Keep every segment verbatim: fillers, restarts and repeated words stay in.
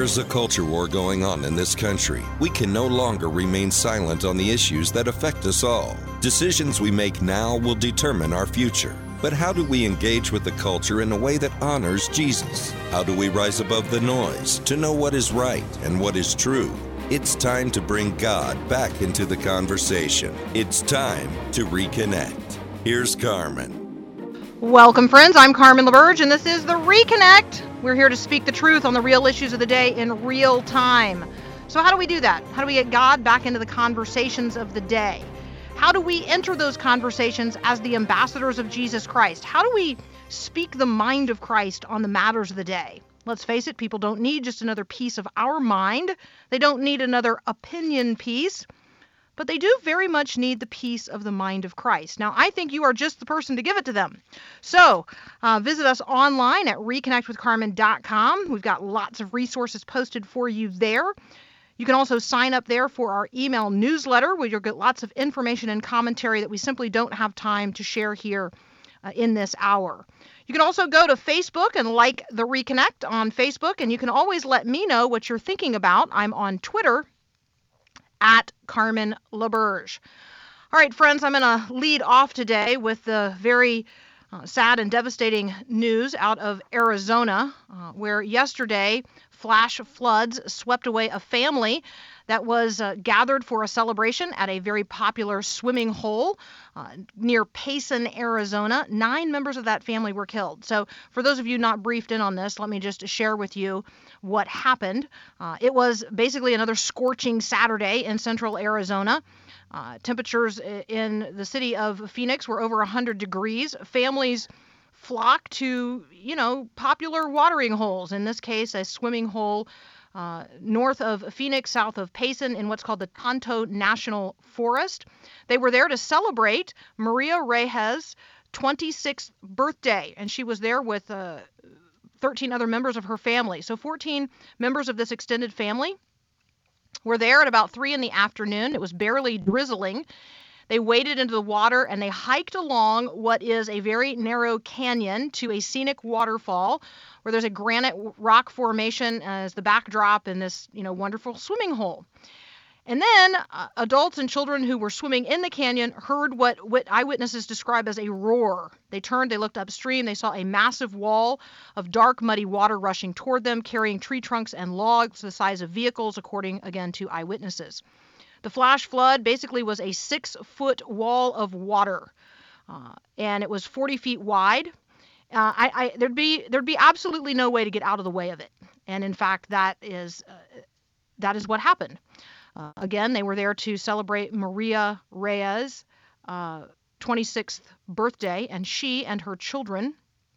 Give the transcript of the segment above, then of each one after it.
There's a culture war going on in this country. We can no longer remain silent on the issues that affect us all. Decisions we make now will determine our future. But how do we engage with the culture in a way that honors Jesus? How do we rise above the noise to know what is right and what is true? It's time to bring God back into the conversation. It's time to reconnect. Here's Carmen. Welcome, friends. I'm Carmen LaBerge, and this is The Reconnect. We're here to speak the truth on the real issues of the day in real time. So how do we do that? How do we get God back into the conversations of the day? How do we enter those conversations as the ambassadors of Jesus Christ? How do we speak the mind of Christ on the matters of the day? Let's face it, people don't need just another piece of our mind. They don't need another opinion piece. But they do very much need the piece of the mind of Christ. Now, I think you are just the person to give it to them. So uh, visit us online at reconnect with carmen dot com. We've got lots of resources posted for you there. You can also sign up there for our email newsletter, where you'll get lots of information and commentary that we simply don't have time to share here uh, in this hour. You can also go to Facebook and like The Reconnect on Facebook, and you can always let me know what you're thinking about. I'm on Twitter at Carmen LaBerge. All right, friends, I'm going to lead off today with the very uh, sad and devastating news out of Arizona, uh, where yesterday flash floods swept away a family that was uh, gathered for a celebration at a very popular swimming hole uh, near Payson, Arizona. Nine members of that family were killed. So for those of you not briefed in on this, let me just share with you what happened. Uh, it was basically another scorching Saturday in central Arizona. Uh, temperatures in the city of Phoenix were over one hundred degrees. Families flock to, you know, popular watering holes, in this case, a swimming hole uh, north of Phoenix, south of Payson, in what's called the Tonto National Forest. They were there to celebrate Maria Reyes' twenty-sixth birthday, and she was there with uh, thirteen other members of her family. So fourteen members of this extended family were there at about three in the afternoon. It was barely drizzling. They waded into the water and they hiked along what is a very narrow canyon to a scenic waterfall where there's a granite rock formation as the backdrop in this, you know, wonderful swimming hole. And then uh, adults and children who were swimming in the canyon heard what, what eyewitnesses describe as a roar. They turned, they looked upstream, they saw a massive wall of dark, muddy water rushing toward them, carrying tree trunks and logs the size of vehicles, according, again, to eyewitnesses. The flash flood basically was a six-foot wall of water, uh, and it was forty feet wide. Uh, I, I, there'd be there'd be absolutely no way to get out of the way of it, and in fact, that is uh, that is what happened. Uh, again, they were there to celebrate Maria Reyes' uh, twenty-sixth birthday, and she and her children,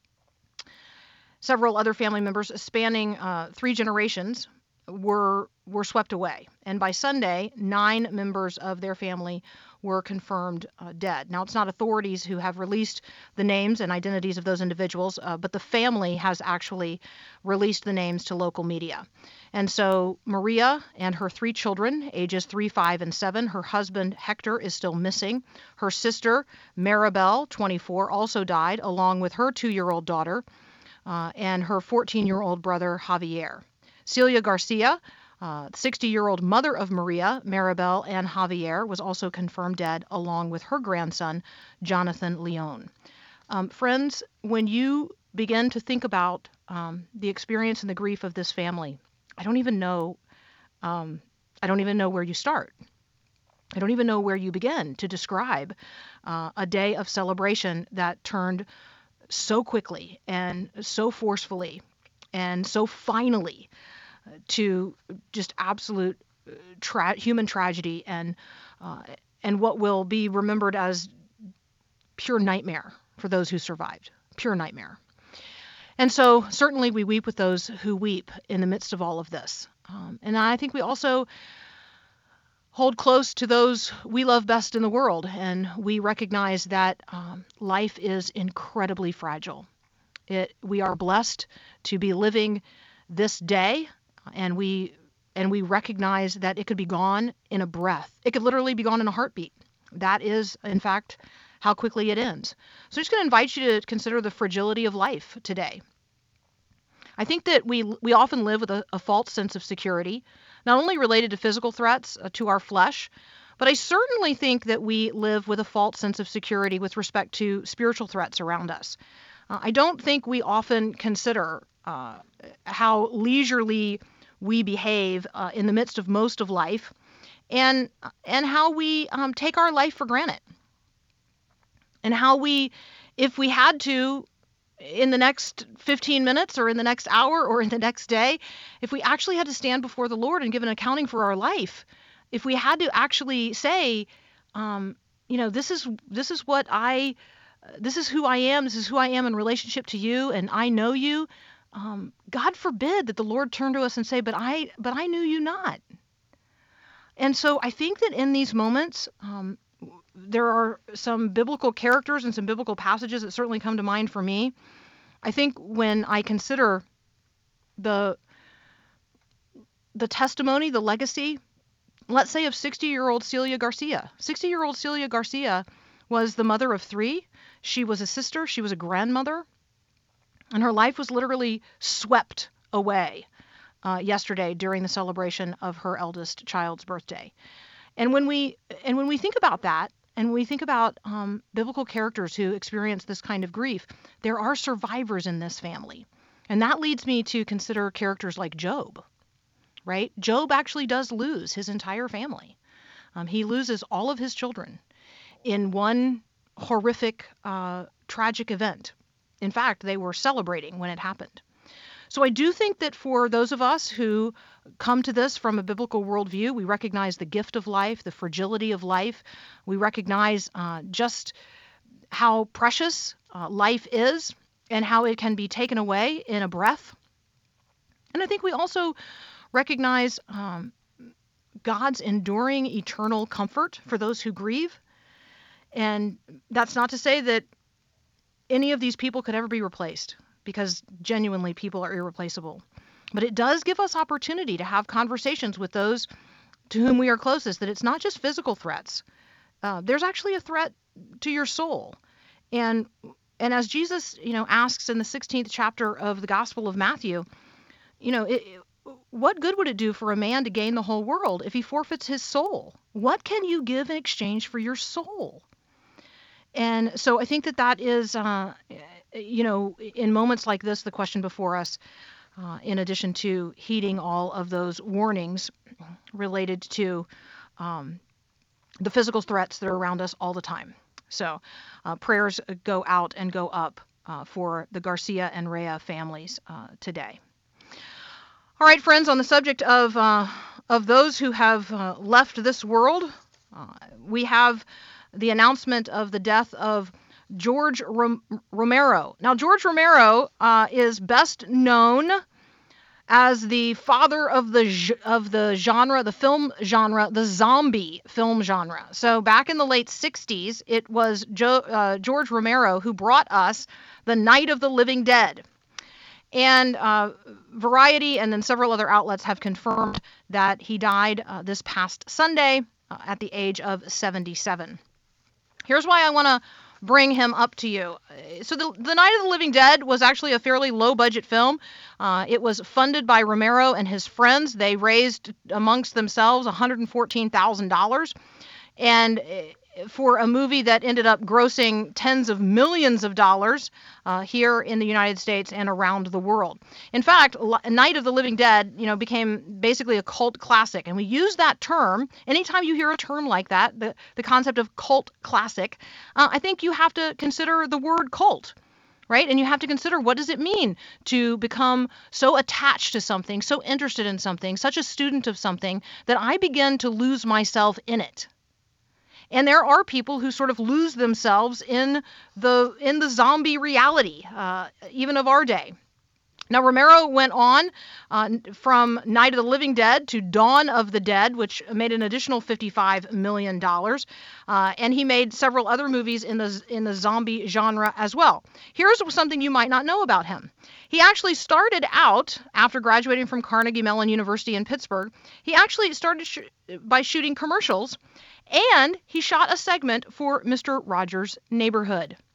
several other family members spanning uh, three generations, were were swept away. And by Sunday, nine members of their family were confirmed uh, dead. Now, it's not authorities who have released the names and identities of those individuals, uh, but the family has actually released the names to local media. And so Maria and her three children, ages three, five, and seven, her husband, Hector, is still missing. Her sister, Maribel, twenty-four, also died, along with her two-year-old daughter uh, and her fourteen-year-old brother, Javier. Celia Garcia, uh, sixty-year-old mother of Maria, Maribel, and Javier, was also confirmed dead, along with her grandson, Jonathan Leon. Um, friends, when you begin to think about um, the experience and the grief of this family, I don't even know, um, I don't even know where you start. I don't even know where you begin to describe uh, a day of celebration that turned so quickly and so forcefully and so finally to just absolute tra- human tragedy and uh, and what will be remembered as pure nightmare for those who survived. Pure nightmare. And so certainly we weep with those who weep in the midst of all of this. Um, and I think we also hold close to those we love best in the world, and we recognize that um, life is incredibly fragile. It, we are blessed to be living this day, and we and we recognize that it could be gone in a breath. It could literally be gone in a heartbeat. That is, in fact, how quickly it ends. So I'm just going to invite you to consider the fragility of life today. I think that we we often live with a, a false sense of security, not only related to physical threats uh, to our flesh, but I certainly think that we live with a false sense of security with respect to spiritual threats around us. Uh, I don't think we often consider uh, how leisurely we behave uh, in the midst of most of life, and and how we um, take our life for granted, and how we, if we had to, in the next fifteen minutes or in the next hour or in the next day, if we actually had to stand before the Lord and give an accounting for our life, if we had to actually say, um, you know, this is this is what I, this is who I am, this is who I am in relationship to you, and I know you, um, God forbid that the Lord turn to us and say, but I, but I knew you not. And so I think that in these moments, um, there are some biblical characters and some biblical passages that certainly come to mind for me. I think when I consider the the testimony, the legacy, let's say of sixty-year-old Celia Garcia. sixty-year-old Celia Garcia was the mother of three. She was a sister. She was a grandmother. And her life was literally swept away uh, yesterday during the celebration of her eldest child's birthday. And when we and when we think about that, and we think about um, biblical characters who experience this kind of grief, there are survivors in this family. And that leads me to consider characters like Job, right? Job actually does lose his entire family. Um, he loses all of his children in one horrific, uh, tragic event. In fact, they were celebrating when it happened. So I do think that for those of us who come to this from a biblical worldview, we recognize the gift of life, the fragility of life. We recognize uh, just how precious uh, life is and how it can be taken away in a breath. And I think we also recognize um, God's enduring eternal comfort for those who grieve. And that's not to say that any of these people could ever be replaced, because genuinely people are irreplaceable. But it does give us opportunity to have conversations with those to whom we are closest, that it's not just physical threats. Uh, there's actually a threat to your soul. And and as Jesus, you know, asks in the sixteenth chapter of the Gospel of Matthew, you know, it, what good would it do for a man to gain the whole world if he forfeits his soul? What can you give in exchange for your soul? And so I think that that is, uh, you know, in moments like this, the question before us, uh, in addition to heeding all of those warnings related to um, the physical threats that are around us all the time. So uh, prayers go out and go up uh, for the Garcia and Rea families uh, today. All right, friends, on the subject of, uh, of those who have uh, left this world, uh, we have the announcement of the death of George Rom- Romero. Now, George Romero uh, is best known as the father of the of the genre, the film genre, the zombie film genre. So back in the late sixties, it was jo- uh, George Romero who brought us the Night of the Living Dead. And uh, Variety and then several other outlets have confirmed that he died uh, this past Sunday uh, at the age of seventy-seven. Here's why I want to bring him up to you. So the, the Night of the Living Dead was actually a fairly low-budget film. Uh, it was funded by Romero and his friends. They raised amongst themselves one hundred fourteen thousand dollars. And for a movie that ended up grossing tens of millions of dollars uh, here in the United States and around the world. In fact, Night of the Living Dead, you know, became basically a cult classic. And we use that term, anytime you hear a term like that, the, the concept of cult classic, uh, I think you have to consider the word cult, right? And you have to consider, what does it mean to become so attached to something, so interested in something, such a student of something, that I begin to lose myself in it. And there are people who sort of lose themselves in the in the zombie reality, uh, even of our day. Now, Romero went on uh, from Night of the Living Dead to Dawn of the Dead, which made an additional fifty-five million dollars. Uh, and he made several other movies in the in the zombie genre as well. Here's something you might not know about him. He actually started out, after graduating from Carnegie Mellon University in Pittsburgh, he actually started sh- by shooting commercials, and he shot a segment for Mister Rogers' Neighborhood.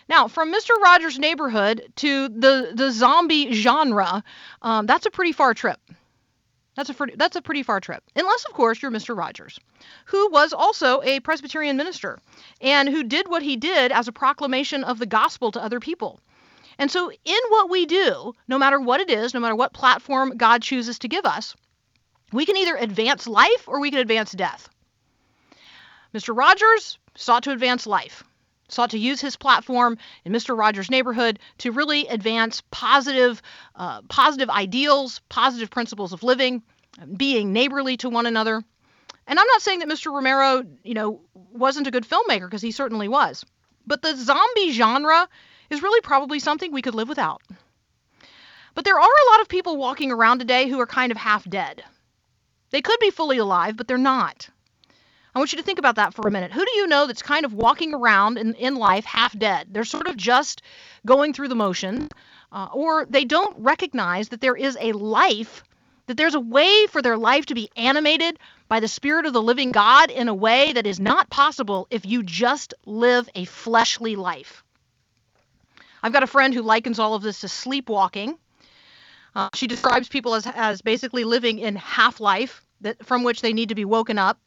Now, from Mister Rogers' Neighborhood to the, the zombie genre, um, that's a pretty far trip. That's a, that's a pretty far trip. Unless, of course, you're Mister Rogers, who was also a Presbyterian minister and who did what he did as a proclamation of the gospel to other people. And so in what we do, no matter what it is, no matter what platform God chooses to give us, we can either advance life or we can advance death. Mister Rogers sought to advance life, sought to use his platform in Mister Rogers' Neighborhood to really advance positive, uh, positive ideals, positive principles of living, being neighborly to one another. And I'm not saying that Mister Romero, you know, wasn't a good filmmaker, because he certainly was. But the zombie genre is really probably something we could live without. But there are a lot of people walking around today who are kind of half dead. They could be fully alive, but they're not. I want you to think about that for a minute. Who do you know that's kind of walking around in, in life half dead? They're sort of just going through the motions, uh, or they don't recognize that there is a life, that there's a way for their life to be animated by the Spirit of the living God in a way that is not possible if you just live a fleshly life. I've got a friend who likens all of this to sleepwalking. Uh, she describes people as, as basically living in half-life, that from which they need to be woken up.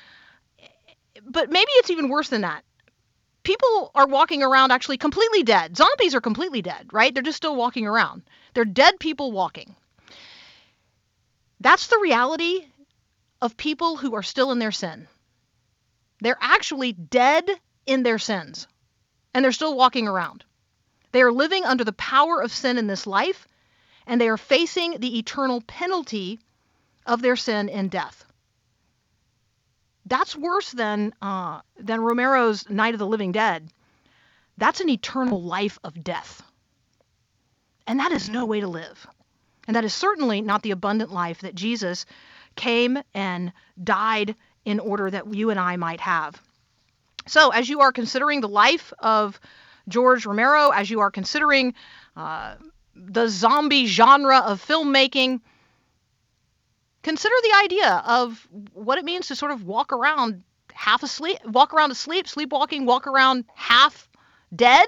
But maybe it's even worse than that. People are walking around actually completely dead. Zombies are completely dead, right? They're just still walking around. They're dead people walking. That's the reality of people who are still in their sin. They're actually dead in their sins, and they're still walking around. They are living under the power of sin in this life, and they are facing the eternal penalty of their sin in death. That's worse than uh, than Romero's Night of the Living Dead. That's an eternal life of death. And that is no way to live. And that is certainly not the abundant life that Jesus came and died in order that you and I might have. So as you are considering the life of George Romero, as you are considering uh, the zombie genre of filmmaking, consider the idea of what it means to sort of walk around half asleep, walk around asleep, sleepwalking, walk around half dead,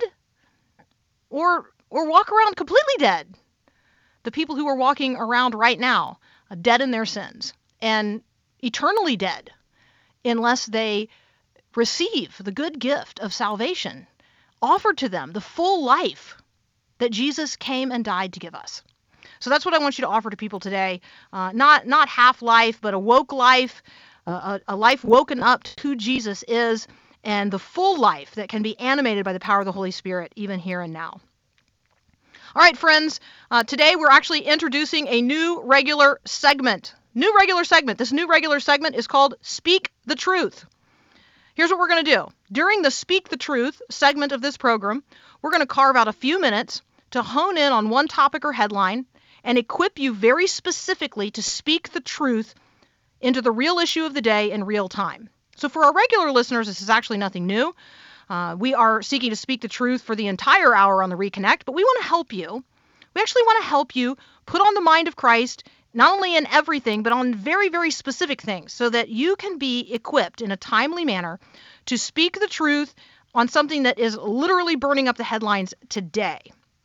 or or walk around completely dead. The people who are walking around right now, uh, dead in their sins, and eternally dead, unless they receive the good gift of salvation offered to them, the full life that Jesus came and died to give us. So that's what I want you to offer to people today. Uh, not not half life, but a woke life, uh, a, a life woken up to who Jesus is, and the full life that can be animated by the power of the Holy Spirit, even here and now. All right, friends, uh, today we're actually introducing a new regular segment. New regular segment. This new regular segment is called Speak the Truth. Here's what we're going to do. During the Speak the Truth segment of this program, we're going to carve out a few minutes to hone in on one topic or headline and equip you very specifically to speak the truth into the real issue of the day in real time. So for our regular listeners, this is actually nothing new. Uh, we are seeking to speak the truth for the entire hour on the Reconnect, but we want to help you. We actually want to help you put on the mind of Christ, not only in everything, but on very, very specific things, so that you can be equipped in a timely manner to speak the truth on something that is literally burning up the headlines today.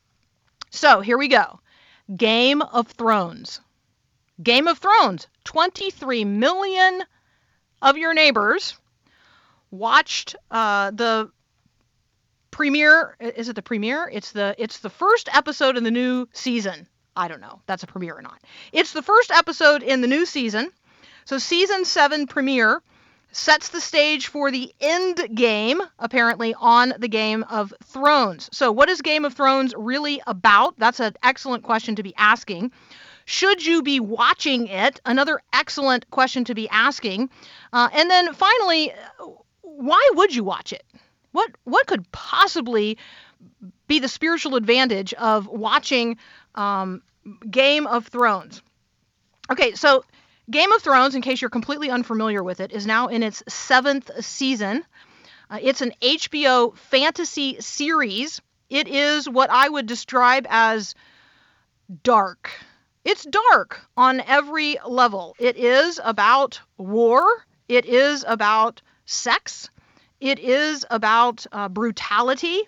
So here we go. Game of Thrones. Game of Thrones. twenty-three million of your neighbors watched uh, the premiere. Is it the premiere? It's the it's the first episode in the new season. I don't know. That's a premiere or not. It's the first episode in the new season. So season seven premiere sets the stage for the end game, apparently, on the Game of Thrones. So what is Game of Thrones really about? That's an excellent question to be asking. Should you be watching it? Another excellent question to be asking. Uh, and then finally, why would you watch it? What what could possibly be the spiritual advantage of watching um, Game of Thrones? Okay, so Game of Thrones, in case you're completely unfamiliar with it, is now in its seventh season. Uh, it's an H B O fantasy series. It is what I would describe as dark. It's dark on every level. It is about war. It is about sex. It is about uh, brutality.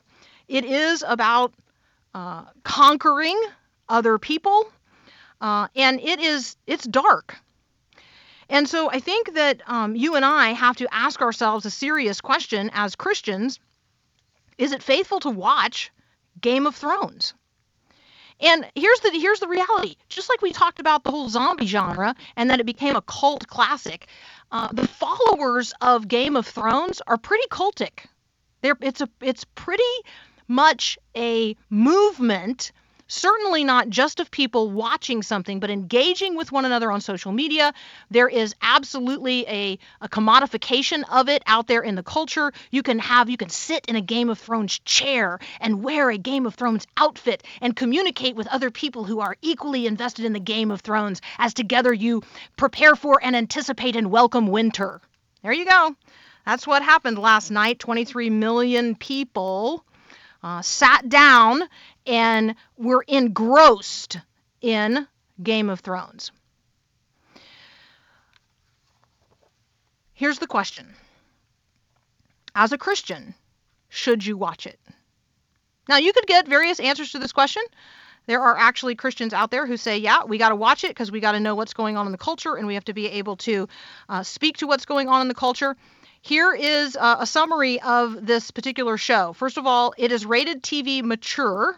it is about uh, conquering other people, uh, and it is it's dark. And so I think that um, you and I have to ask ourselves a serious question as Christians. Is it faithful to watch Game of Thrones? And here's the here's the reality. Just like we talked about the whole zombie genre and that it became a cult classic, uh, the followers of Game of Thrones are pretty cultic. They're, it's a it's pretty much a movement, certainly not just of people watching something, but engaging with one another on social media. There is absolutely a, a commodification of it out there in the culture. You can have, you can sit in a Game of Thrones chair and wear a Game of Thrones outfit and communicate with other people who are equally invested in the Game of Thrones as together you prepare for and anticipate and welcome winter. There you go. That's what happened last night. twenty-three million people uh, sat down and were engrossed in Game of Thrones. Here's the question. As a Christian, should you watch it? Now, you could get various answers to this question. There are actually Christians out there who say, yeah, we got to watch it because we got to know what's going on in the culture, and we have to be able to uh, speak to what's going on in the culture. Here is uh, a summary of this particular show. First of all, it is rated T V mature,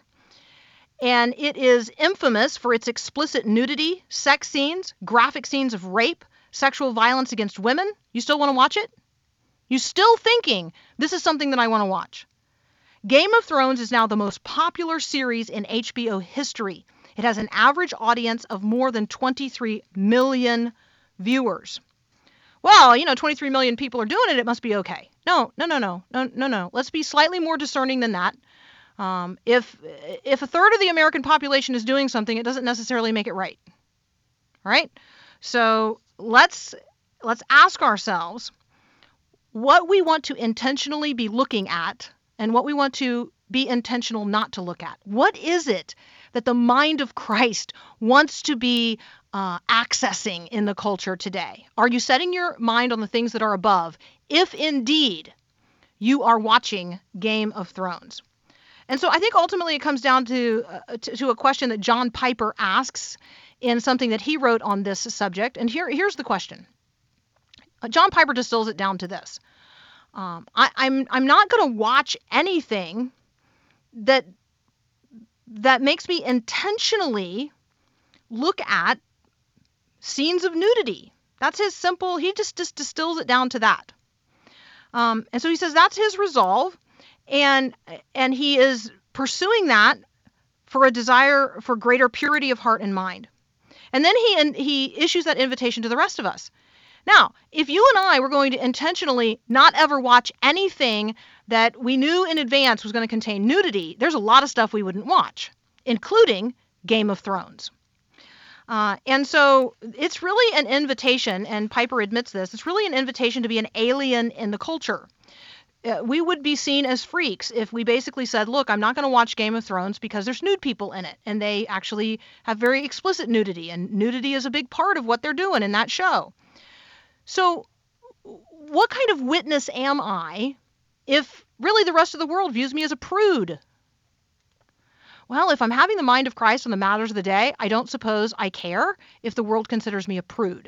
and it is infamous for its explicit nudity, sex scenes, graphic scenes of rape, sexual violence against women. You still want to watch it? You still thinking this is something that I want to watch? Game of Thrones is now the most popular series in H B O history. It has an average audience of more than twenty-three million viewers. Well, you know, twenty-three million people are doing it, it must be okay. No, no, no, no, no, no, no. Let's be slightly more discerning than that. Um, if if a third of the American population is doing something, it doesn't necessarily make it right. All right? So let's let's ask ourselves what we want to intentionally be looking at and what we want to be intentional not to look at. What is it that the mind of Christ wants to be uh, accessing in the culture today? Are you setting your mind on the things that are above, if indeed you are watching Game of Thrones? And so I think ultimately it comes down to, uh, to, to a question that John Piper asks in something that he wrote on this subject. And here, here's the question. Uh, John Piper distills it down to this. Um, I, I'm I'm not going to watch anything that that makes me intentionally look at scenes of nudity. That's his simple, he just, just distills it down to that. Um, and so he says that's his resolve, and and he is pursuing that for a desire for greater purity of heart and mind. And then he and he issues that invitation to the rest of us. Now, if you and I were going to intentionally not ever watch anything that we knew in advance was going to contain nudity, there's a lot of stuff we wouldn't watch, including Game of Thrones. Uh, and so it's really an invitation, and Piper admits this, it's really an invitation to be an alien in the culture. Uh, we would be seen as freaks if we basically said, look, I'm not going to watch Game of Thrones because there's nude people in it, and they actually have very explicit nudity, and nudity is a big part of what they're doing in that show. So what kind of witness am I if really the rest of the world views me as a prude? Well, if I'm having the mind of Christ on the matters of the day, I don't suppose I care if the world considers me a prude.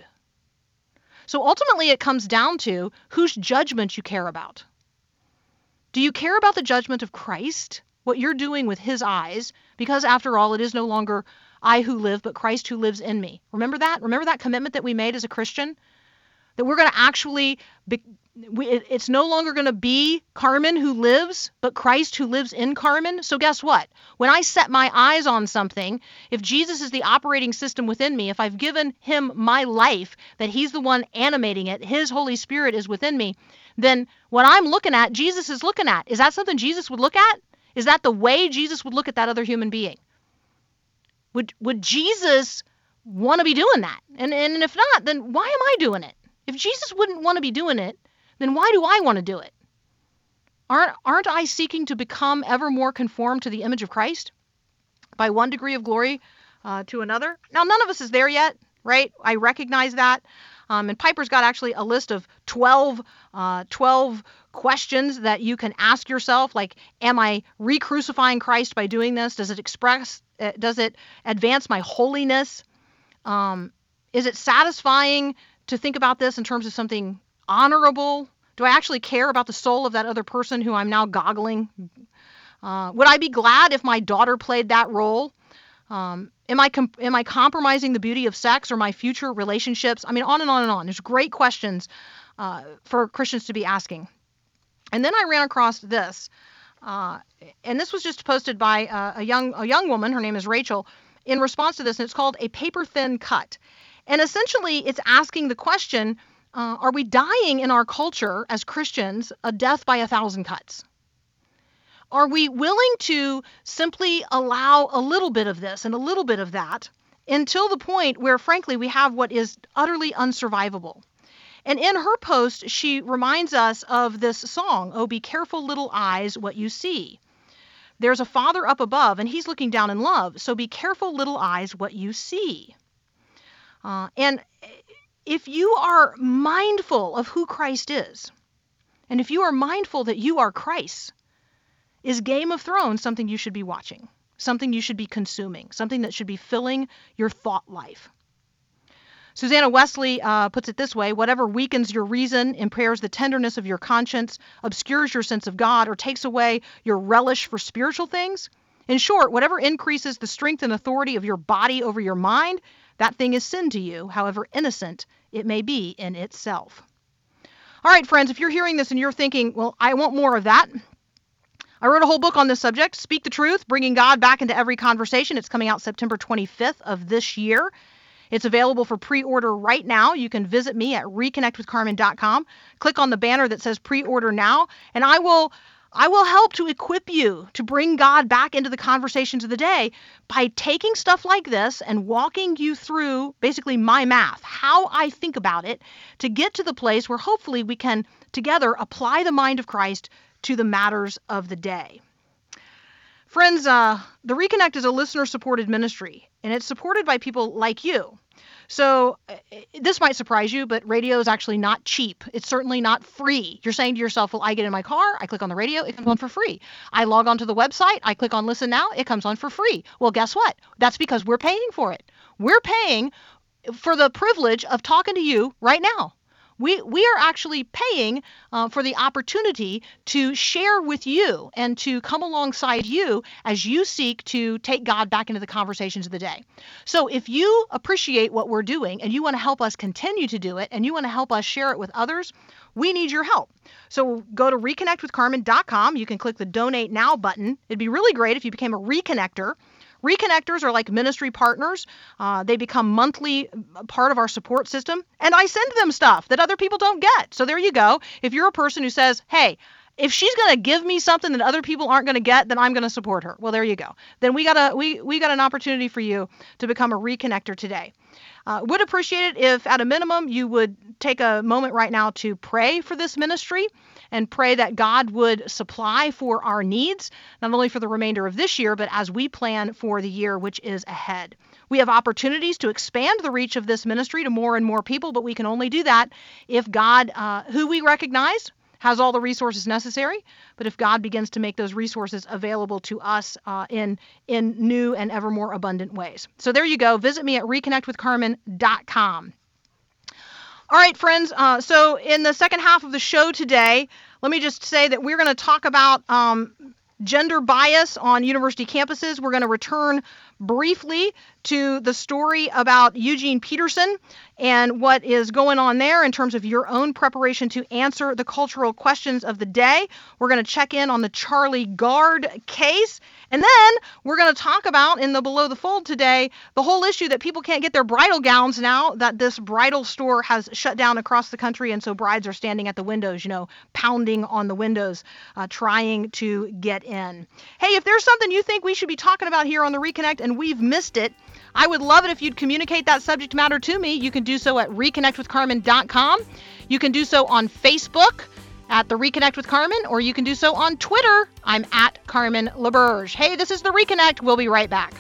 So ultimately it comes down to whose judgment you care about. Do you care about the judgment of Christ, what you're doing with his eyes? Because after all, it is no longer I who live, but Christ who lives in me. Remember that? Remember that commitment that we made as a Christian? That we're going to actually, be, we, it, it's no longer going to be Carmen who lives, but Christ who lives in Carmen. So guess what? When I set my eyes on something, if Jesus is the operating system within me, if I've given him my life, that he's the one animating it, his Holy Spirit is within me, then what I'm looking at, Jesus is looking at. Is that something Jesus would look at? Is that the way Jesus would look at that other human being? Would, would Jesus want to be doing that? And, and if not, then why am I doing it? If Jesus wouldn't want to be doing it, then why do I want to do it? Aren't, aren't I seeking to become ever more conformed to the image of Christ by one degree of glory uh, to another? Now, none of us is there yet, right? I recognize that. Um, and Piper's got actually a list of twelve, uh, twelve questions that you can ask yourself, like, am I re-crucifying Christ by doing this? Does it express, uh, does it advance my holiness? Um, is it satisfying to think about this in terms of something honorable? Do I actually care about the soul of that other person who I'm now goggling? Uh, would I be glad if my daughter played that role? Um, am I com- am I compromising the beauty of sex or my future relationships? I mean, on and on and on. There's great questions uh, for Christians to be asking. And then I ran across this, uh, and this was just posted by uh, a young a young woman. Her name is Rachel. In response to this, and it's called A Paper-Thin Cut. And essentially, it's asking the question, uh, are we dying in our culture as Christians a death by a thousand cuts? Are we willing to simply allow a little bit of this and a little bit of that until the point where, frankly, we have what is utterly unsurvivable? And in her post, she reminds us of this song, "Oh, be careful, little eyes, what you see." There's a Father up above, and he's looking down in love. So be careful, little eyes, what you see. Uh, and if you are mindful of who Christ is, and if you are mindful that you are Christ, is Game of Thrones something you should be watching, something you should be consuming, something that should be filling your thought life? Susanna Wesley uh, puts it this way: whatever weakens your reason, impairs the tenderness of your conscience, obscures your sense of God, or takes away your relish for spiritual things, in short, whatever increases the strength and authority of your body over your mind, that thing is sin to you, however innocent it may be in itself. All right, friends, if you're hearing this and you're thinking, well, I want more of that, I wrote a whole book on this subject, Speak the Truth, Bringing God Back into Every Conversation. It's coming out September twenty-fifth of this year. It's available for pre-order right now. You can visit me at reconnect with carmen dot com. Click on the banner that says pre-order now, and I will I will help to equip you to bring God back into the conversations of the day by taking stuff like this and walking you through basically my math, how I think about it, to get to the place where hopefully we can together apply the mind of Christ to the matters of the day. Friends, uh, the Reconnect is a listener-supported ministry, and it's supported by people like you. So uh, this might surprise you, but radio is actually not cheap. It's certainly not free. You're saying to yourself, well, I get in my car, I click on the radio, it comes on for free. I log onto the website, I click on Listen Now, it comes on for free. Well, guess what? That's because we're paying for it. We're paying for the privilege of talking to you right now. We we are actually paying uh, for the opportunity to share with you and to come alongside you as you seek to take God back into the conversations of the day. So if you appreciate what we're doing and you want to help us continue to do it and you want to help us share it with others, we need your help. So go to reconnect with carmen dot com. You can click the Donate Now button. It'd be really great if you became a reconnector. Reconnectors are like ministry partners. Uh, they become monthly part of our support system, and I send them stuff that other people don't get. So there you go. If you're a person who says, hey, if she's going to give me something that other people aren't going to get, then I'm going to support her. Well, there you go. Then we got a we we got an opportunity for you to become a reconnector today. Uh, would appreciate it if, at a minimum, you would take a moment right now to pray for this ministry and pray that God would supply for our needs, not only for the remainder of this year, but as we plan for the year which is ahead. We have opportunities to expand the reach of this ministry to more and more people, but we can only do that if God, uh, who we recognize, has all the resources necessary, but if God begins to make those resources available to us uh, in in new and ever more abundant ways. So there you go. Visit me at reconnect with carmen dot com. All right, friends. Uh, so in the second half of the show today, let me just say that we're going to talk about um, gender bias on university campuses. We're going to return briefly to the story about Eugene Peterson and what is going on there in terms of your own preparation to answer the cultural questions of the day. We're going to check in on the Charlie Gard case. And then we're going to talk about, in the Below the Fold today, the whole issue that people can't get their bridal gowns now that this bridal store has shut down across the country. And so brides are standing at the windows, you know, pounding on the windows, uh, trying to get in. Hey, if there's something you think we should be talking about here on the Reconnect and we've missed it, I would love it if you'd communicate that subject matter to me. You can do so at reconnect with carmen dot com. You can do so on Facebook at the Reconnect with Carmen, or you can do so on Twitter. I'm at Carmen LaBerge. Hey, this is the Reconnect. We'll be right back.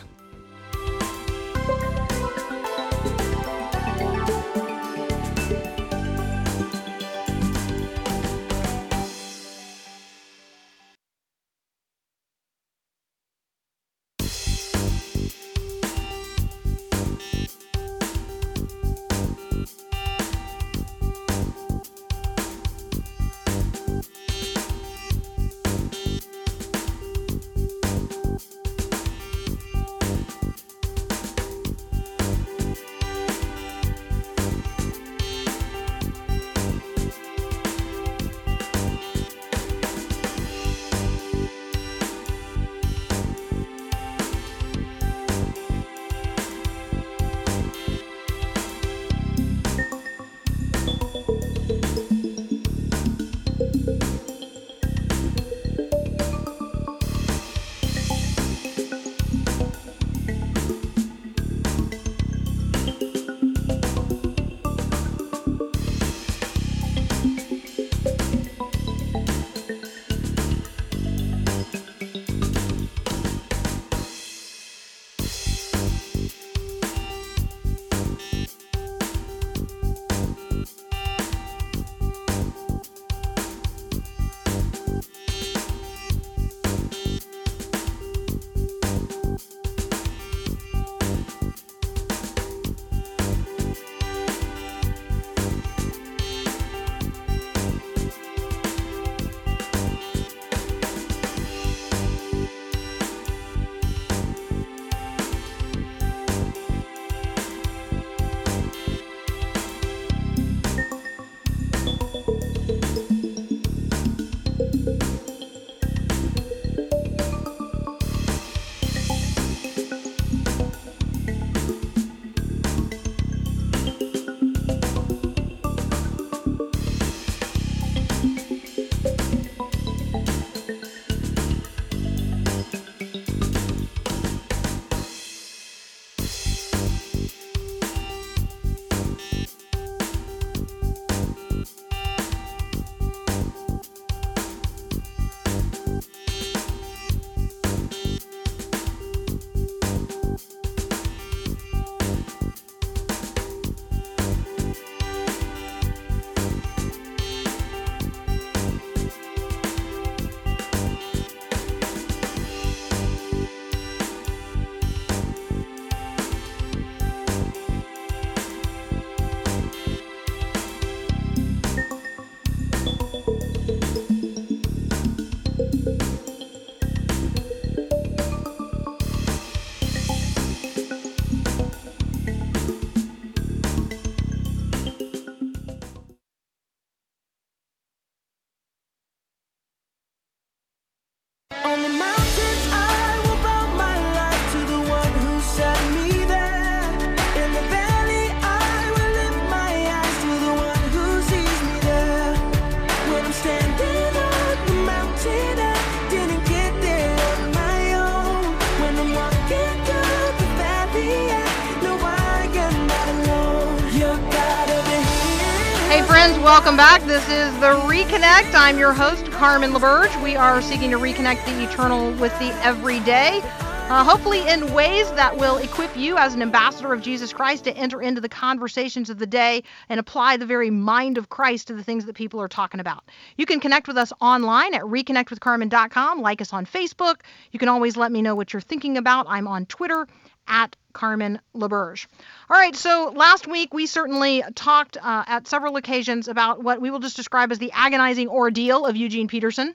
friends, welcome back. This is the Reconnect. I'm your host, Carmen LaBerge. We are seeking to reconnect the eternal with the everyday, uh, hopefully in ways that will equip you as an ambassador of Jesus Christ to enter into the conversations of the day and apply the very mind of Christ to the things that people are talking about. You can connect with us online at reconnect with carmen dot com. Like us on Facebook. You can always let me know what you're thinking about. I'm on Twitter at Carmen LaBerge. All right, so last week we certainly talked uh, at several occasions about what we will just describe as the agonizing ordeal of Eugene Peterson.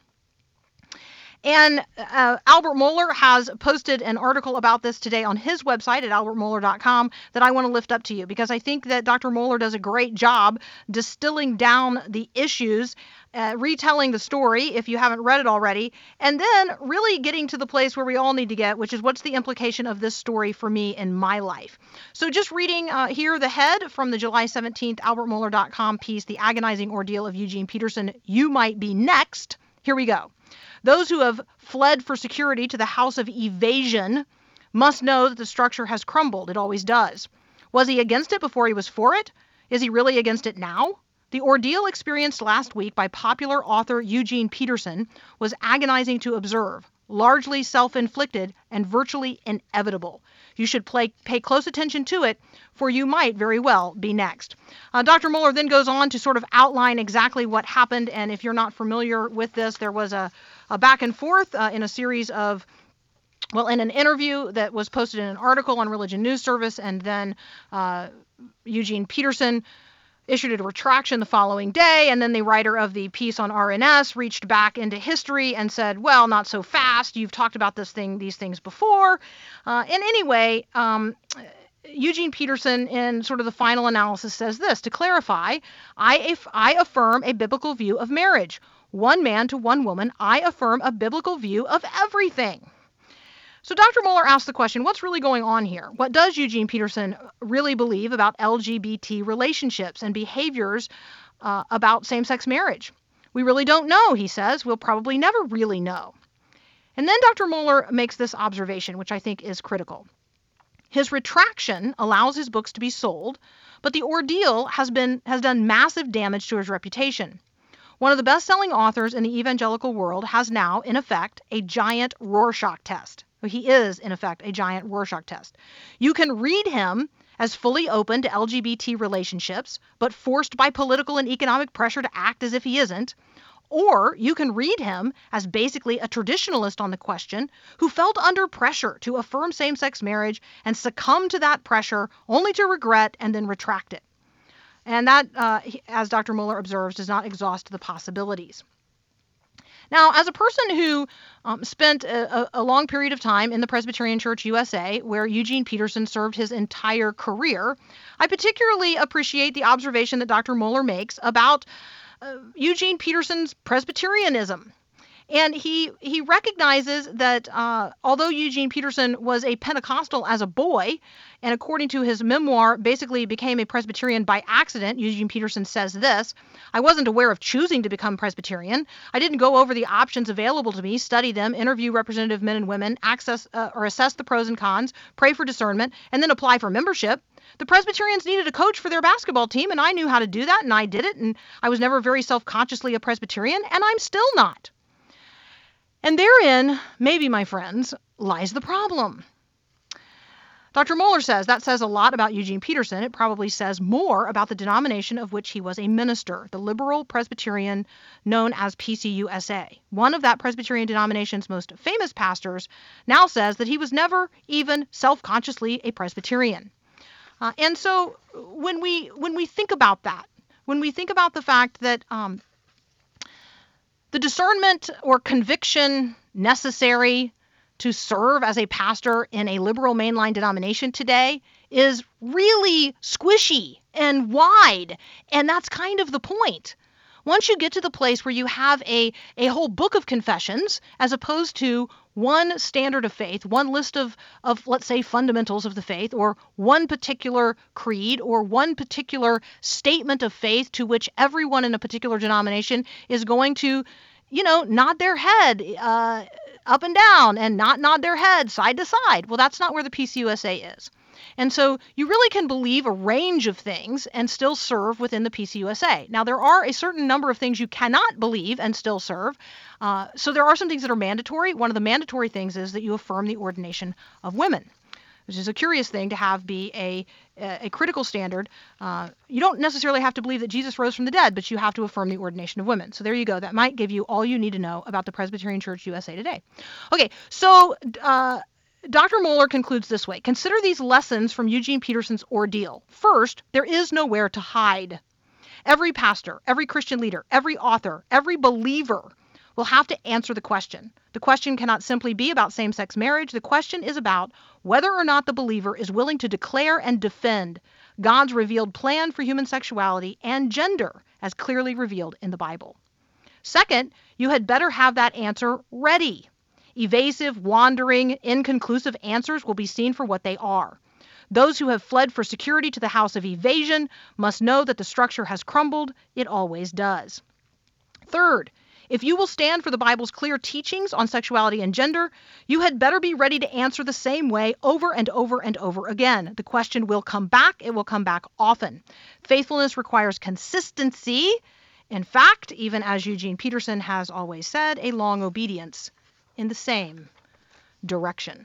And uh, Albert Mohler has posted an article about this today on his website at albert mohler dot com that I want to lift up to you, because I think that Doctor Mohler does a great job distilling down the issues, uh, retelling the story if you haven't read it already, and then really getting to the place where we all need to get, which is what's the implication of this story for me in my life. So just reading uh, here the head from the July seventeenth albert mohler dot com piece, The Agonizing Ordeal of Eugene Peterson, You Might Be Next. Here we go. Those who have fled for security to the house of evasion must know that the structure has crumbled. It always does. Was he against it before he was for it? Is he really against it now? The ordeal experienced last week by popular author Eugene Peterson was agonizing to observe, largely self-inflicted, and virtually inevitable. You should play, pay close attention to it, for you might very well be next. Uh, Doctor Mohler then goes on to sort of outline exactly what happened, and if you're not familiar with this, there was a, a back and forth uh, in a series of Well, in an interview that was posted in an article on Religion News Service, and then uh, Eugene Peterson issued a retraction the following day, and then the writer of the piece on R N S reached back into history and said, well, not so fast. You've talked about this thing, these things before. Uh, and anyway, um, Eugene Peterson, in sort of the final analysis, says this: to clarify, I, I affirm a biblical view of marriage. One man to one woman, I affirm a biblical view of everything. So Doctor Mohler asked the question, what's really going on here? What does Eugene Peterson really believe about L G B T relationships and behaviors uh, about same-sex marriage? We really don't know, he says. We'll probably never really know. And then Doctor Mohler makes this observation, which I think is critical. His retraction allows his books to be sold, but the ordeal has been has done massive damage to his reputation. One of the best-selling authors in the evangelical world has now, in effect, a giant Rorschach test. He is, in effect, a giant Rorschach test. You can read him as fully open to L G B T relationships, but forced by political and economic pressure to act as if he isn't. Or you can read him as basically a traditionalist on the question who felt under pressure to affirm same-sex marriage and succumb to that pressure only to regret and then retract it. And that, uh, as Doctor Mohler observes, does not exhaust the possibilities. Now, as a person who um, spent a, a long period of time in the Presbyterian Church U S A, where Eugene Peterson served his entire career, I particularly appreciate the observation that Doctor Mohler makes about uh, Eugene Peterson's Presbyterianism. And he he recognizes that uh, although Eugene Peterson was a Pentecostal as a boy, and according to his memoir, basically became a Presbyterian by accident, Eugene Peterson says this: I wasn't aware of choosing to become Presbyterian. I didn't go over the options available to me, study them, interview representative men and women, access uh, or assess the pros and cons, pray for discernment, and then apply for membership. The Presbyterians needed a coach for their basketball team, and I knew how to do that, and I did it, and I was never very self-consciously a Presbyterian, and I'm still not. And therein, maybe, my friends, lies the problem. Doctor Mohler says that says a lot about Eugene Peterson. It probably says more about the denomination of which he was a minister, the liberal Presbyterian known as P C U S A. One of that Presbyterian denomination's most famous pastors now says that he was never even self-consciously a Presbyterian. Uh, and so when we when we think about that, when we think about the fact that um, the discernment or conviction necessary to serve as a pastor in a liberal mainline denomination today is really squishy and wide, and that's kind of the point. Once you get to the place where you have a, a whole book of confessions as opposed to one standard of faith, one list of, of, let's say, fundamentals of the faith, or one particular creed, or one particular statement of faith to which everyone in a particular denomination is going to, you know, nod their head uh, up and down and not nod their head side to side. Well, that's not where the P C U S A is. And so you really can believe a range of things and still serve within the P C U S A. Now, there are a certain number of things you cannot believe and still serve. Uh, so there are some things that are mandatory. One of the mandatory things is that you affirm the ordination of women, which is a curious thing to have be a a critical standard. Uh, you don't necessarily have to believe that Jesus rose from the dead, but you have to affirm the ordination of women. So there you go. That might give you all you need to know about the Presbyterian Church U S A Today. Okay, so uh, Doctor Mohler concludes this way. Consider these lessons from Eugene Peterson's ordeal. First, there is nowhere to hide. Every pastor, every Christian leader, every author, every believer will have to answer the question. The question cannot simply be about same-sex marriage. The question is about whether or not the believer is willing to declare and defend God's revealed plan for human sexuality and gender as clearly revealed in the Bible. Second, you had better have that answer ready. Evasive, wandering, inconclusive answers will be seen for what they are. Those who have fled for security to the house of evasion must know that the structure has crumbled. It always does. Third, if you will stand for the Bible's clear teachings on sexuality and gender, you had better be ready to answer the same way over and over and over again. The question will come back. It will come back often. Faithfulness requires consistency. In fact, even as Eugene Peterson has always said, a long obedience in the same direction.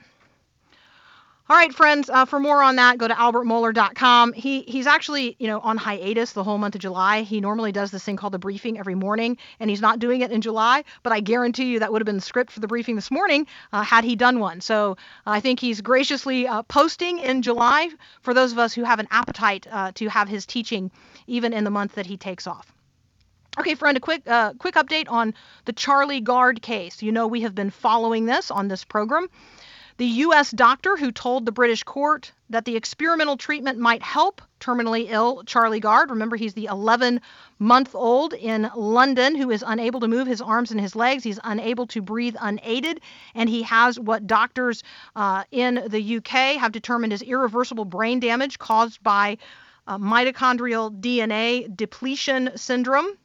All right, friends, uh, for more on that, go to albert mohler dot com. He he's actually, you know, on hiatus the whole month of July. He normally does this thing called the briefing every morning, and he's not doing it in July, but I guarantee you that would have been the script for the briefing this morning uh, had he done one. So uh, I think he's graciously uh, posting in July for those of us who have an appetite uh, to have his teaching even in the month that he takes off. Okay, friend, a quick uh, quick update on the Charlie Gard case. You know, we have been following this on this program. The U S doctor who told the British court that the experimental treatment might help terminally ill Charlie Gard, remember he's the eleven-month-old in London who is unable to move his arms and his legs, he's unable to breathe unaided, and he has what doctors uh, in the U K have determined is irreversible brain damage caused by uh, mitochondrial D N A depletion syndrome.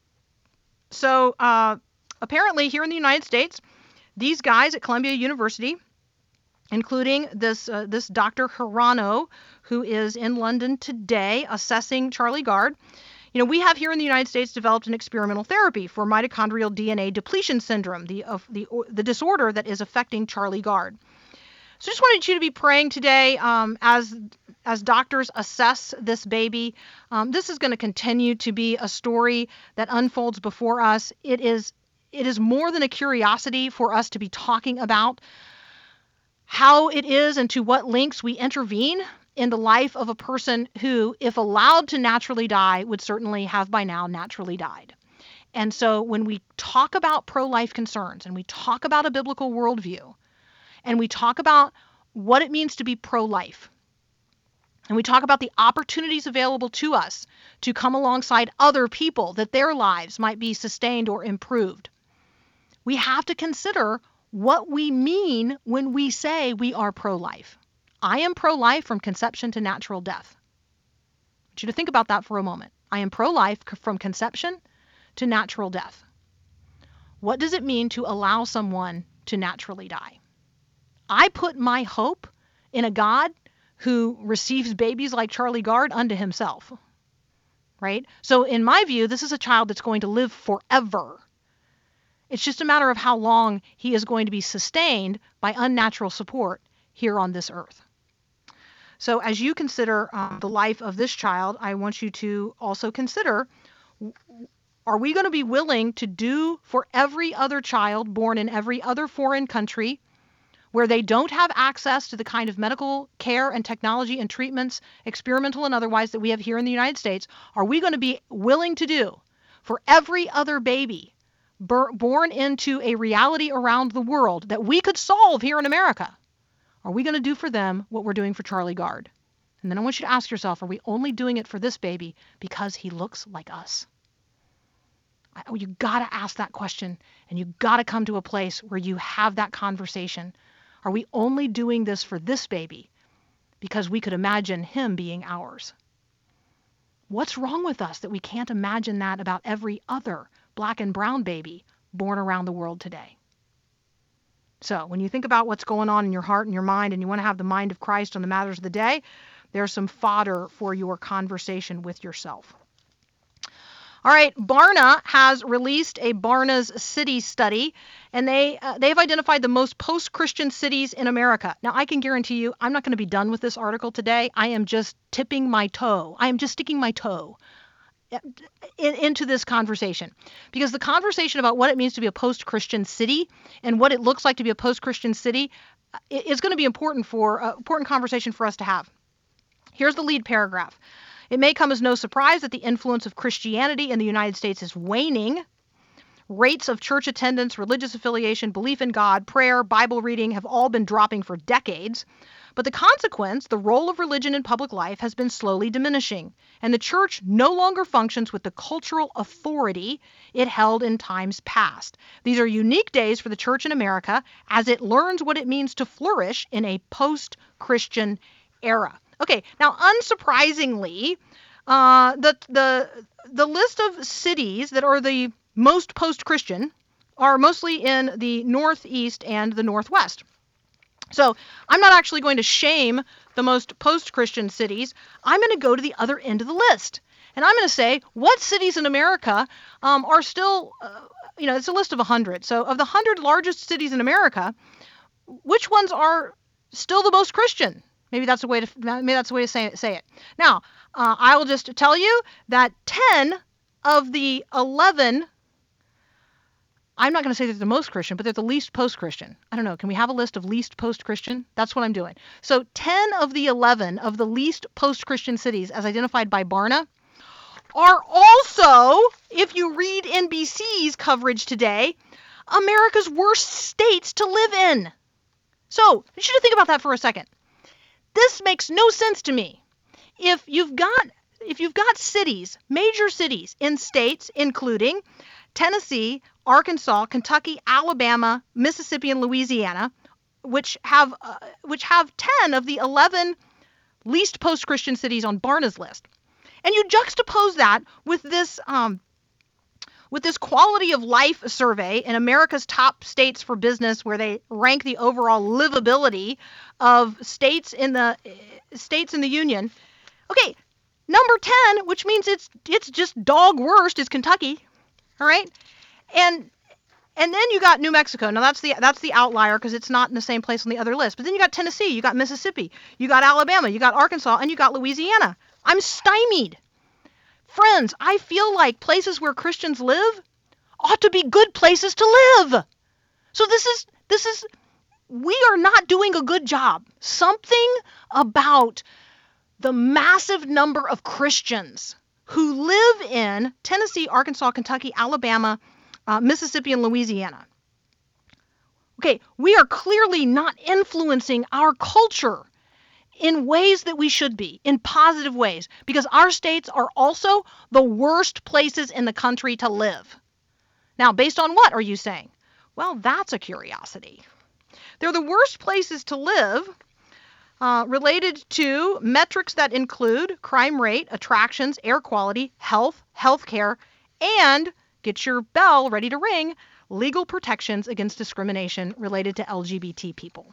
So uh, apparently here in the United States, these guys at Columbia University, including this uh, this Doctor Hirano, who is in London today assessing Charlie Gard. You know, we have here in the United States developed an experimental therapy for mitochondrial D N A depletion syndrome, the uh, the the disorder that is affecting Charlie Gard. So just wanted you to be praying today um, as as doctors assess this baby. Um, this is going to continue to be a story that unfolds before us. It is it is more than a curiosity for us to be talking about how it is and to what lengths we intervene in the life of a person who, if allowed to naturally die, would certainly have by now naturally died. And so when we talk about pro-life concerns and we talk about a biblical worldview and we talk about what it means to be pro-life and we talk about the opportunities available to us to come alongside other people that their lives might be sustained or improved, we have to consider what we mean when we say we are pro-life. I am pro-life from conception to natural death. I want you to think about that for a moment. I am pro-life from conception to natural death. What does it mean to allow someone to naturally die? I put my hope in a God who receives babies like Charlie Gard unto himself, right? So in my view, this is a child that's going to live forever. It's just a matter of how long he is going to be sustained by unnatural support here on this earth. So as you consider um, the life of this child, I want you to also consider, are we going to be willing to do for every other child born in every other foreign country where they don't have access to the kind of medical care and technology and treatments, experimental and otherwise, that we have here in the United States? Are we going to be willing to do for every other baby born into a reality around the world that we could solve here in America? Are we going to do for them what we're doing for Charlie Gard? And then I want you to ask yourself, are we only doing it for this baby because he looks like us? I, you got to ask that question, and you got to come to a place where you have that conversation. Are we only doing this for this baby because we could imagine him being ours? What's wrong with us that we can't imagine that about every other black and brown baby born around the world today? So when you think about what's going on in your heart and your mind and you want to have the mind of Christ on the matters of the day, there's some fodder for your conversation with yourself. All right, Barna has released a Barna's City Study, and they, uh, they've identified the most post-Christian cities in America. Now, I can guarantee you I'm not going to be done with this article today. I am just tipping my toe. I am just sticking my toe in, into this conversation, because the conversation about what it means to be a post-Christian city and what it looks like to be a post-Christian city is going to be important for uh, important conversation for us to have. Here's the lead paragraph. It may come as no surprise that the influence of Christianity in the United States is waning. Rates of church attendance, religious affiliation, belief in God, prayer, Bible reading have all been dropping for decades. But the consequence, the role of religion in public life, has been slowly diminishing, and the church no longer functions with the cultural authority it held in times past. These are unique days for the church in America as it learns what it means to flourish in a post-Christian era. Okay, now unsurprisingly, uh, the the the list of cities that are the most post-Christian are mostly in the Northeast and the Northwest. So I'm not actually going to shame the most post-Christian cities. I'm going to go to the other end of the list, and I'm going to say what cities in America um, are still, uh, you know, it's a list of one hundred. So of the one hundred largest cities in America, which ones are still the most Christian? Maybe that's a way to maybe that's a way to say it. Say it. Now, uh, I will just tell you that ten of the eleven. I'm not going to say they're the most Christian, but they're the least post-Christian. I don't know. Can we have a list of least post-Christian? That's what I'm doing. So ten of the eleven of the least post-Christian cities, as identified by Barna, are also, if you read N B C's coverage today, America's worst states to live in. So you should think about that for a second. This makes no sense to me. If you've got if you've got cities, major cities in states including Tennessee, Arkansas, Kentucky, Alabama, Mississippi, and Louisiana, which have uh, which have ten of the eleven least post-Christian cities on Barna's list, and you juxtapose that with this um, with this quality of life survey in America's top states for business, where they rank the overall livability of states in the uh, states in the union. Okay, number ten, which means it's it's just dog worst, is Kentucky. All right, and and then you got New Mexico. Now that's the that's the outlier because it's not in the same place on the other list. But then you got Tennessee, you got Mississippi, you got Alabama, you got Arkansas, and you got Louisiana. I'm stymied. Friends, I feel like places where Christians live ought to be good places to live. So this is, this is, we are not doing a good job. Something about the massive number of Christians who live in Tennessee, Arkansas, Kentucky, Alabama, uh, Mississippi, and Louisiana. Okay, we are clearly not influencing our culture in ways that we should be, in positive ways, because our states are also the worst places in the country to live. Now, based on what are you saying? Well, that's a curiosity. They're the worst places to live uh, related to metrics that include crime rate, attractions, air quality, health, healthcare, and, get your bell ready to ring, legal protections against discrimination related to L G B T people.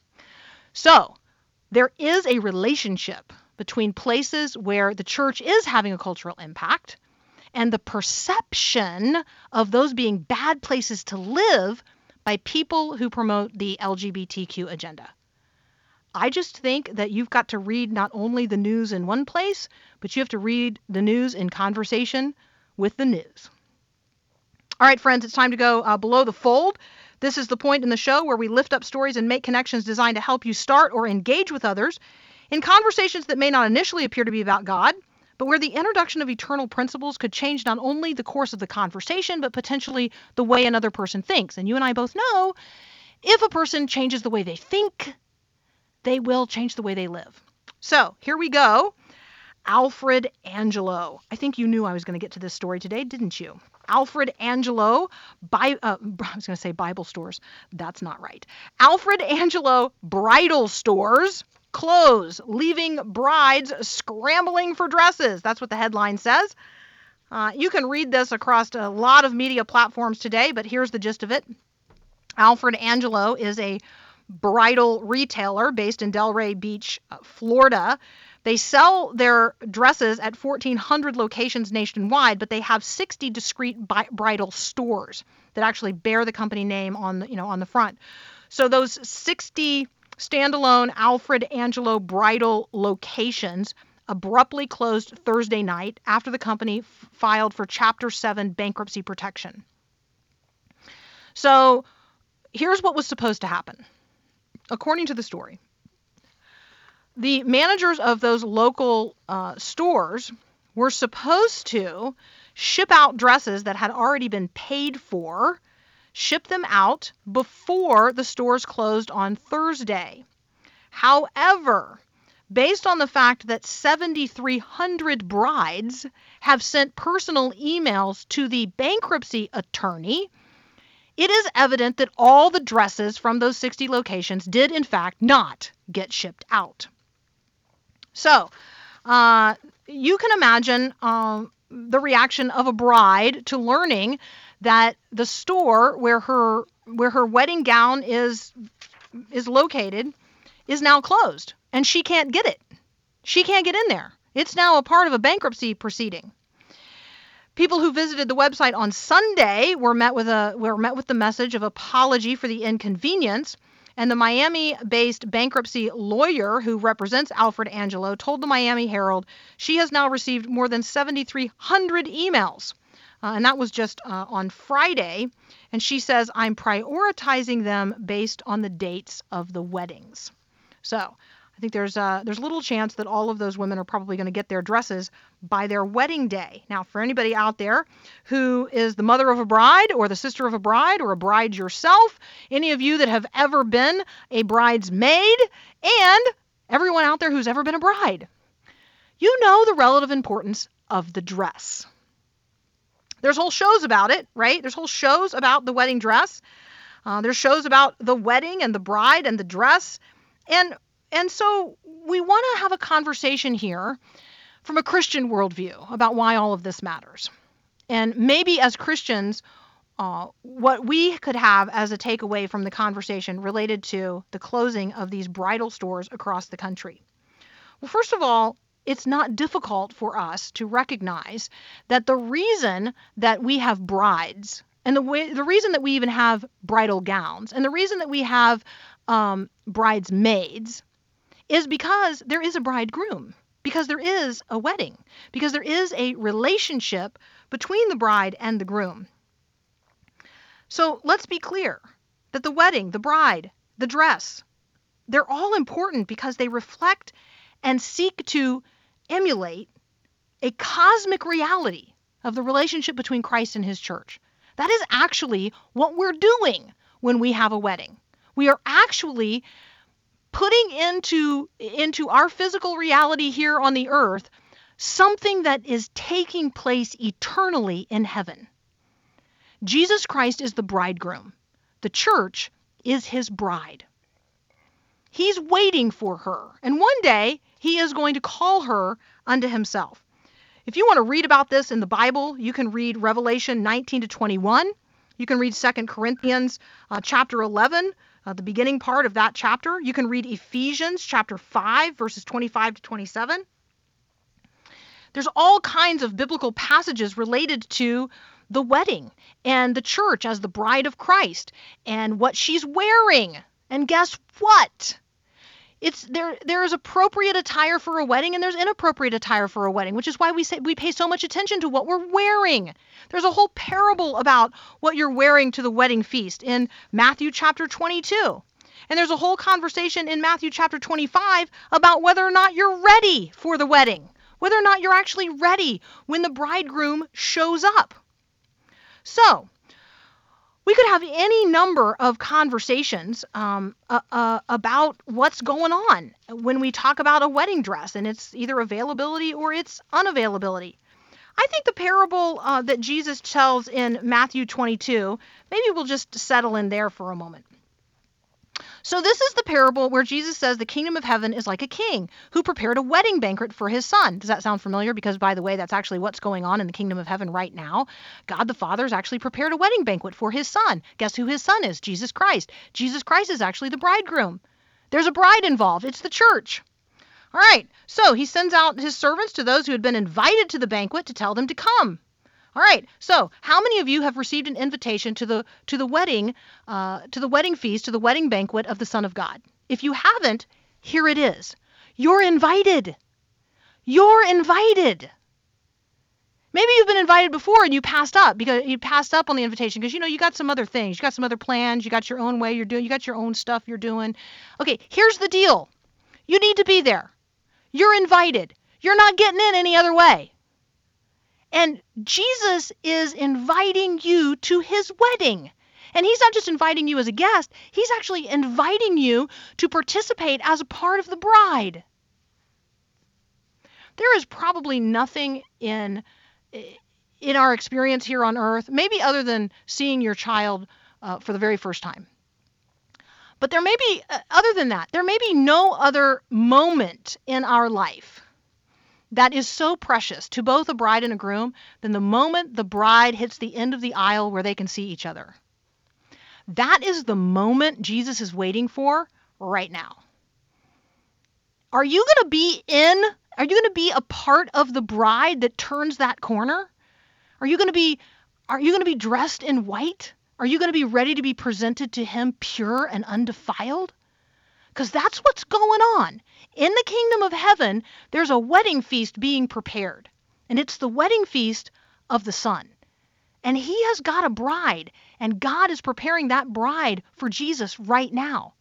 So, there is a relationship between places where the church is having a cultural impact and the perception of those being bad places to live by people who promote the L G B T Q agenda. I just think that you've got to read not only the news in one place, but you have to read the news in conversation with the news. All right, friends, it's time to go uh, below the fold. This is the point in the show where we lift up stories and make connections designed to help you start or engage with others in conversations that may not initially appear to be about God, but where the introduction of eternal principles could change not only the course of the conversation, but potentially the way another person thinks. And you and I both know if a person changes the way they think, they will change the way they live. So here we go. Alfred Angelo. I think you knew I was going to get to this story today, didn't you? Alfred Angelo, Bi- uh, I was going to say Bible stores. That's not right. Alfred Angelo bridal stores close, leaving brides scrambling for dresses. That's what the headline says. Uh, you can read this across a lot of media platforms today, but here's the gist of it. Alfred Angelo is a bridal retailer based in Delray Beach, Florida. They sell their dresses at fourteen hundred locations nationwide, but they have sixty discrete bi- bridal stores that actually bear the company name on the, you know, on the front. So those sixty standalone Alfred Angelo bridal locations abruptly closed Thursday night after the company f- filed for Chapter seven bankruptcy protection. So here's what was supposed to happen. According to the story, the managers of those local uh, stores were supposed to ship out dresses that had already been paid for, ship them out before the stores closed on Thursday. However, based on the fact that seven thousand three hundred brides have sent personal emails to the bankruptcy attorney, it is evident that all the dresses from those sixty locations did, in fact, not get shipped out. So, uh, you can imagine um, the reaction of a bride to learning that the store where her where her wedding gown is is located is now closed, and she can't get it. She can't get in there. It's now a part of a bankruptcy proceeding. People who visited the website on Sunday were met with a were met with the message of apology for the inconvenience, and the Miami-based bankruptcy lawyer who represents Alfred Angelo told the Miami Herald she has now received more than seven thousand three hundred emails, uh, and that was just uh, on Friday, and she says, I'm prioritizing them based on the dates of the weddings. So I think there's uh, there's little chance that all of those women are probably going to get their dresses by their wedding day. Now, for anybody out there who is the mother of a bride or the sister of a bride or a bride yourself, any of you that have ever been a bridesmaid, and everyone out there who's ever been a bride, you know the relative importance of the dress. There's whole shows about it, right? There's whole shows about the wedding dress. Uh, there's shows about the wedding and the bride and the dress. And And so we want to have a conversation here from a Christian worldview about why all of this matters. And maybe as Christians, uh, what we could have as a takeaway from the conversation related to the closing of these bridal stores across the country. Well, first of all, it's not difficult for us to recognize that the reason that we have brides and the way, the reason that we even have bridal gowns and the reason that we have um, bridesmaids is because there is a bridegroom, because there is a wedding, because there is a relationship between the bride and the groom. So let's be clear that the wedding, the bride, the dress, they're all important because they reflect and seek to emulate a cosmic reality of the relationship between Christ and his church. That is actually what we're doing when we have a wedding. We are actually putting into, into our physical reality here on the earth something that is taking place eternally in heaven. Jesus Christ is the bridegroom. The church is his bride. He's waiting for her, and one day he is going to call her unto himself. If you want to read about this in the Bible, you can read Revelation nineteen to twenty-one. You can read Second Corinthians uh, chapter eleven, uh, the beginning part of that chapter. You can read Ephesians chapter five, verses twenty-five to twenty-seven. There's all kinds of biblical passages related to the wedding and the church as the bride of Christ and what she's wearing. And guess what? It's there. There is appropriate attire for a wedding, and there's inappropriate attire for a wedding, which is why we say we pay so much attention to what we're wearing. There's a whole parable about what you're wearing to the wedding feast in Matthew chapter twenty-two, and there's a whole conversation in Matthew chapter twenty-five about whether or not you're ready for the wedding, whether or not you're actually ready when the bridegroom shows up. So we could have any number of conversations um, uh, uh, about what's going on when we talk about a wedding dress and its either availability or its unavailability. I think the parable uh, that Jesus tells in Matthew twenty-two, maybe we'll just settle in there for a moment. So this is the parable where Jesus says the kingdom of heaven is like a king who prepared a wedding banquet for his son. Does that sound familiar? Because, by the way, that's actually what's going on in the kingdom of heaven right now. God the Father has actually prepared a wedding banquet for his son. Guess who his son is? Jesus Christ. Jesus Christ is actually the bridegroom. There's a bride involved. It's the church. All right, so he sends out his servants to those who had been invited to the banquet to tell them to come. All right, so how many of you have received an invitation to the to the wedding, uh, to the wedding feast, to the wedding banquet of the Son of God? If you haven't, here it is. You're invited. You're invited. Maybe you've been invited before and you passed up because you passed up on the invitation because you know you got some other things, you got some other plans, you got your own way you're doing, you got your own stuff you're doing. Okay, here's the deal. You need to be there. You're invited. You're not getting in any other way. And Jesus is inviting you to his wedding. And he's not just inviting you as a guest, he's actually inviting you to participate as a part of the bride. There is probably nothing in in our experience here on earth, maybe other than seeing your child uh, for the very first time. But there may be, uh, other than that, there may be no other moment in our life that is so precious to both a bride and a groom than the moment the bride hits the end of the aisle where they can see each other. That is the moment Jesus is waiting for right now. Are you going to be in, are you going to be a part of the bride that turns that corner? Are you going to be, are you going to be dressed in white? Are you going to be ready to be presented to him pure and undefiled? Because that's what's going on. In the kingdom of heaven, there's a wedding feast being prepared. And it's the wedding feast of the Son. And he has got a bride. And God is preparing that bride for Jesus right now.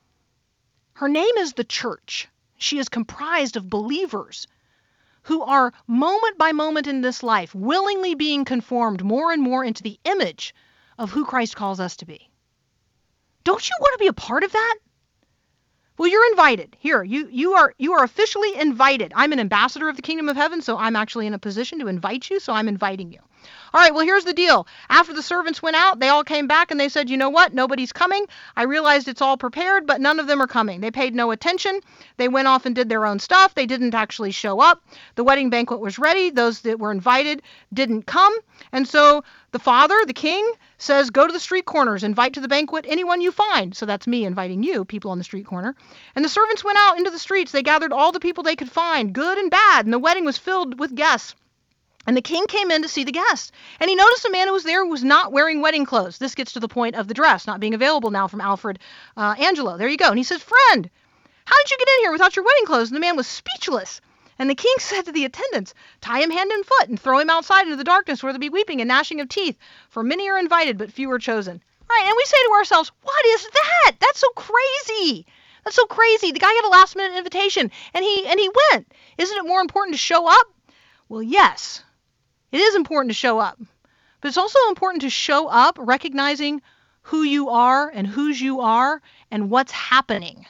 Her name is the church. She is comprised of believers who are moment by moment in this life willingly being conformed more and more into the image of who Christ calls us to be. Don't you want to be a part of that? Well, you're invited. Here, you you are you are officially invited. I'm an ambassador of the kingdom of heaven, so I'm actually in a position to invite you, so I'm inviting you. All right, well, here's the deal. After the servants went out, they all came back and they said, you know what? Nobody's coming. I realized it's all prepared, but none of them are coming. They paid no attention. They went off and did their own stuff. They didn't actually show up. The wedding banquet was ready. Those that were invited didn't come. And so the father, the king, says, go to the street corners, invite to the banquet anyone you find. So that's me inviting you, people on the street corner. And the servants went out into the streets. They gathered all the people they could find, good and bad, and the wedding was filled with guests. And the king came in to see the guests. And he noticed a man who was there who was not wearing wedding clothes. This gets to the point of the dress not being available now from Alfred uh, Angelo. There you go. And he says, friend, how did you get in here without your wedding clothes? And the man was speechless. And the king said to the attendants, tie him hand and foot and throw him outside into the darkness where there be weeping and gnashing of teeth. For many are invited, but few are chosen. All right, and we say to ourselves, what is that? That's so crazy. That's so crazy. The guy got a last minute invitation and he and he went. Isn't it more important to show up? Well, yes. It is important to show up, but it's also important to show up recognizing who you are and whose you are and what's happening.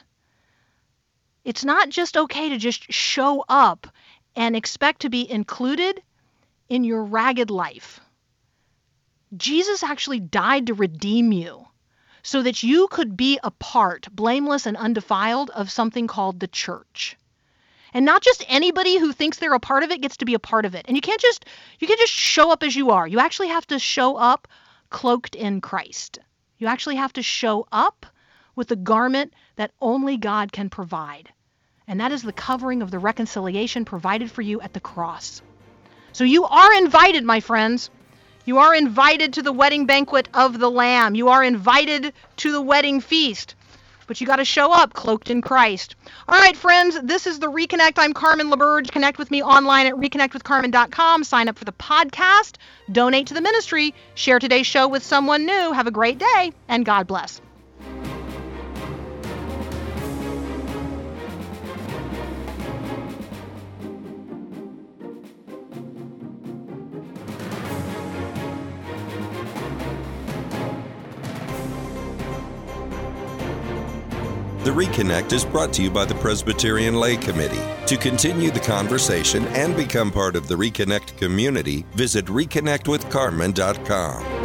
It's not just okay to just show up and expect to be included in your ragged life. Jesus actually died to redeem you so that you could be a part, blameless and undefiled, of something called the church. And not just anybody who thinks they're a part of it gets to be a part of it. And you can't just you can't just show up as you are. You actually have to show up cloaked in Christ. You actually have to show up with the garment that only God can provide. And that is the covering of the reconciliation provided for you at the cross. So you are invited, my friends. You are invited to the wedding banquet of the Lamb. You are invited to the wedding feast. But you got to show up cloaked in Christ. All right, friends, this is the Reconnect. I'm Carmen LaBerge. Connect with me online at reconnect with carmen dot com. Sign up for the podcast. Donate to the ministry. Share today's show with someone new. Have a great day, and God bless. The Reconnect is brought to you by the Presbyterian Lay Committee. To continue the conversation and become part of the Reconnect community, visit reconnect with carmen dot com.